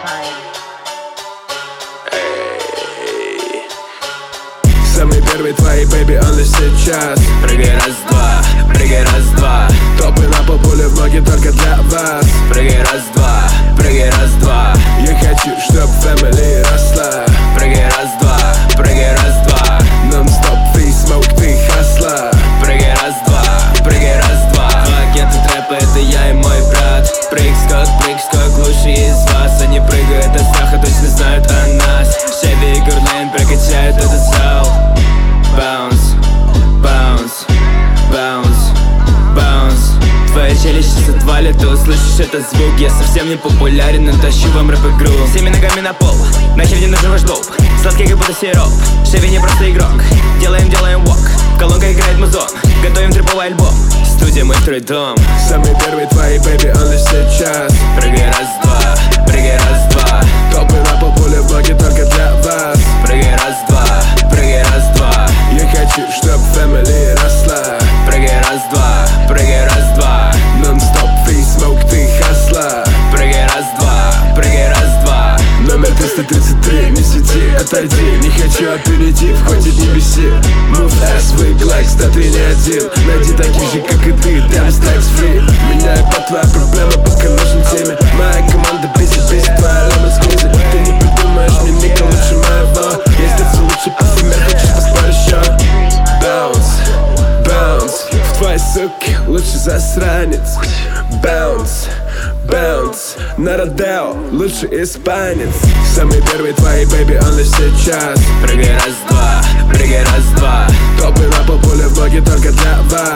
Самый первый твои, бэйби, он лишь сейчас. Прыгай раз-два, прыгай раз-два. Топы на пол, пули в ноги только для вас. Прыгай раз-два, прыгай раз-два. Я хочу, чтоб family росла. Прыгай раз-два, прыгай раз-два. Нон-стоп, ты смоук, ты хасла. Прыгай раз-два, прыгай раз-два. Два агента трэпа, это я и мой брат. Прыг-скок, лучшие из вас. Они прыгают от страха, точно знают о нас. Шеви и Гурлейн прокачают этот зал. Bounce, bounce, bounce, bounce. Твоя челюсть сейчас отвалит, ты услышишь этот звук. Я совсем не популярен, но тащу вам рэп-игру. Всеми ногами на пол, нахер не нужен ваш доп. Сладкий как будто сироп, Шеви не просто игрок. Делаем вок, в колонках играет музон. Готовим триповый альбом, студия мой второй дом. Самый первый твои, бэйби, он лишь сейчас. Прыгай раз-два, прыгай раз-два. Топы на пол, пули в ноги только для вас. Прыгай раз-два, прыгай раз-два. Я хочу, чтоб family росла. Прыгай раз-два, прыгай раз-два. Нон-стоп, ты смоук, ты хасла. Прыгай раз-два, прыгай раз-два. Номер 333, не сиди, отойди. Не хочу аперитив, хватит не беси. Move ass, вык лайкс, да ты не один. Найди таких же, как и ты, damn stacks free. Меня по твоя проблема, пока нужен теме. Моя команда бесит, твоя лема сквизи. Ты не придумаешь мне ника лучше моего. Если лучше парфюмер, хочешь поспорить еще. Bounce, bounce, в твоей суке лучше засранец. Bounce, bounce, на Родео лучше испанец. Самый первый твои, бэйби, он лишь сейчас. Прыгай раз-два, прыгай раз-два. Топы на пол, пули в ноги только для вас.